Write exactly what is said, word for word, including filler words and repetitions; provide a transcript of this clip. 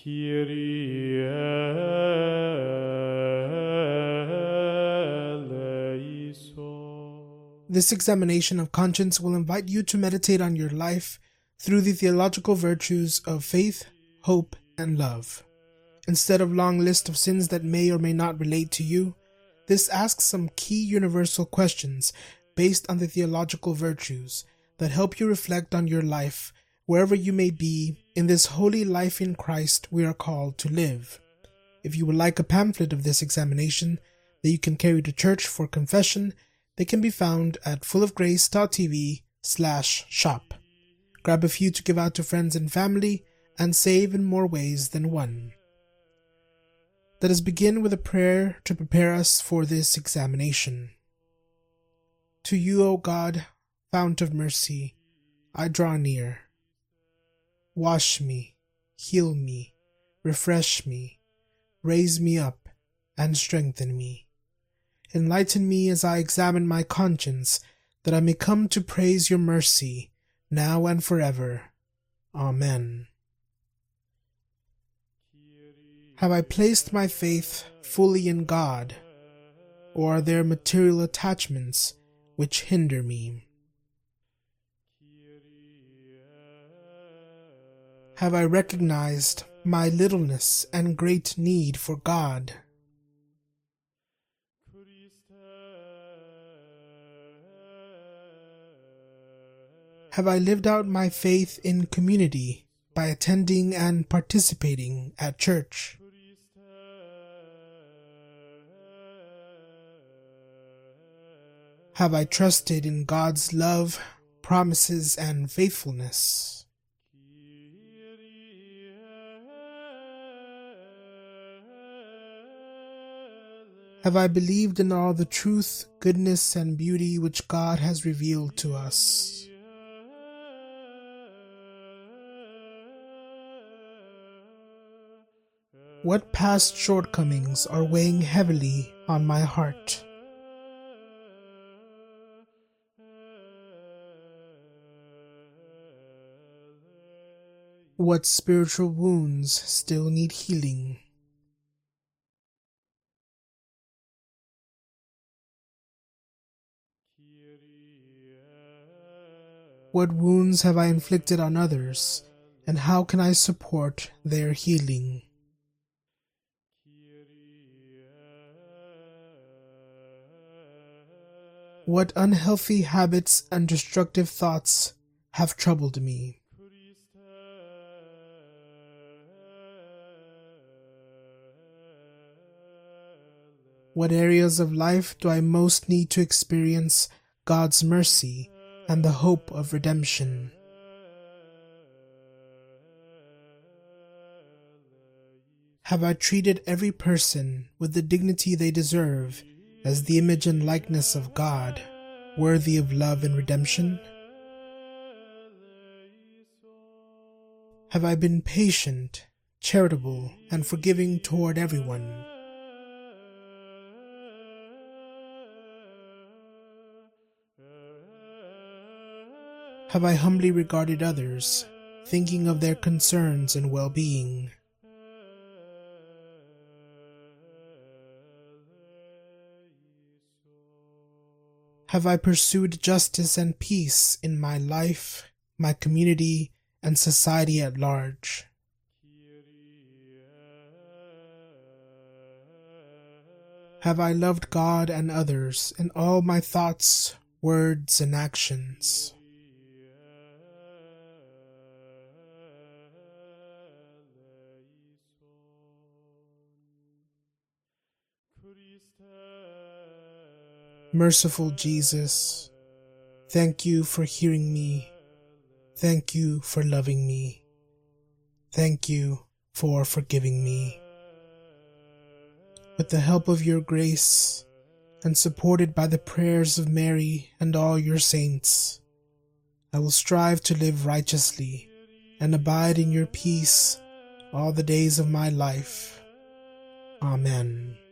Kyrie eleison. This examination of conscience will invite you to meditate on your life through the theological virtues of faith, hope, and love. Instead of a long list of sins that may or may not relate to you, this asks some key universal questions based on the theological virtues that help you reflect on your life wherever you may be in this holy life in Christ we are called to live. If you would like a pamphlet of this examination that you can carry to church for confession, they can be found at fullofgrace.tv slash shop. Grab a few to give out to friends and family and save in more ways than one. Let us begin with a prayer to prepare us for this examination. To you, O God, fount of mercy, I draw near. Wash me, heal me, refresh me, raise me up, and strengthen me. Enlighten me as I examine my conscience, that I may come to praise your mercy, now and forever. Amen. Have I placed my faith fully in God, or are there material attachments which hinder me? Have I recognized my littleness and great need for God? Have I lived out my faith in community by attending and participating at church? Have I trusted in God's love, promises, and faithfulness? Have I believed in all the truth, goodness, and beauty which God has revealed to us? What past shortcomings are weighing heavily on my heart? What spiritual wounds still need healing? What wounds have I inflicted on others, and how can I support their healing? What unhealthy habits and destructive thoughts have troubled me? What areas of life do I most need to experience God's mercy and the hope of redemption? Have I treated every person with the dignity they deserve as the image and likeness of God, worthy of love and redemption? Have I been patient, charitable, and forgiving toward everyone? Have I humbly regarded others, thinking of their concerns and well-being? Have I pursued justice and peace in my life, my community, and society at large? Have I loved God and others in all my thoughts, words, and actions? Merciful Jesus, thank you for hearing me. Thank you for loving me. Thank you for forgiving me. With the help of your grace, and supported by the prayers of Mary and all your saints, I will strive to live righteously and abide in your peace all the days of my life. Amen.